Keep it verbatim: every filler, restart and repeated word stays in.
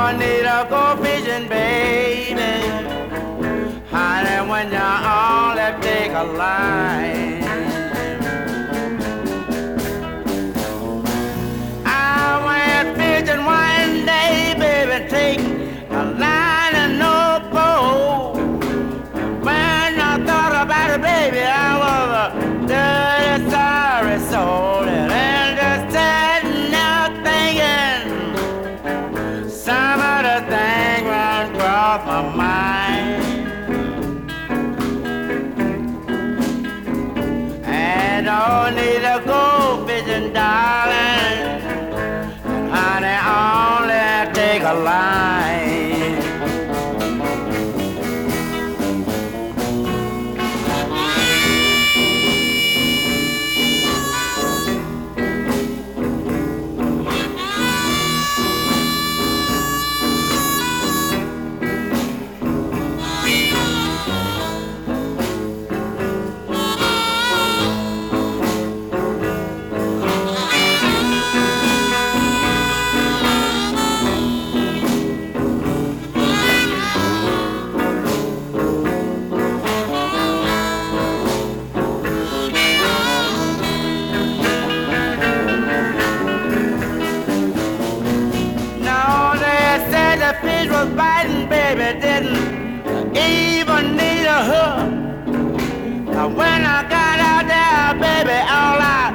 need to go fishing, baby. Honey, when you only take a line. I went fishing one day, baby, take a line and no pole. When I thought about it, baby, I was a dirty, sorry soul. And just sitting out thinking, some of the things run across my mind. And don't need to go fishing, darling. Honey, only take a line. The fish was biting, baby, didn't even need a hook. When I got out there, baby, all I